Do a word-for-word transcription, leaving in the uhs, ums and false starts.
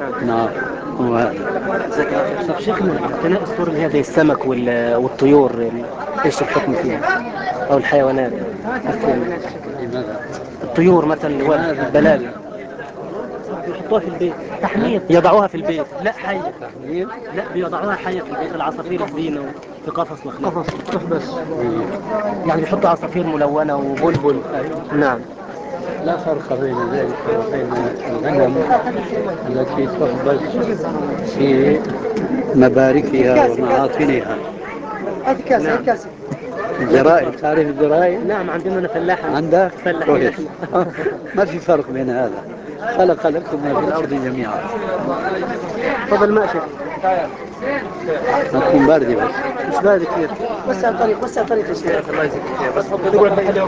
نعم. هو هذا. طب شيخنا اقتناء الصور اللي هي زي السمك وال- والطيور ال- ايش الحكم فيها؟ او الحيوانات مثل لماذا؟ الطيور مثلا اللي هو لماذا؟ البلال يحطوها في البيت تحمير، يضعوها في البيت لا حية. تحمير. لا بيضعوها حية في البيت، العصافير الزينة في قفص مخلوق. قفص شوف بس. يعني بيحطوا عصافير ملونة وبلبل. نعم. لا فرق بين ذلك وبين الغنم التي تحبس في مباركها ومعاطنها. نعم. الزرائب، تعرف الزرائب؟ نعم عندنا أنا فلاح. عندك؟ فلاحين كويس. احنا. ما في فرق بين هذا. خلق لكم ما في الأرض جميعا. تفضل ماشي. ما تكون باردة بس. مش بارد كثير. وسع طريق، وسع طريق يا شيخ. الله يجزيك خير. بس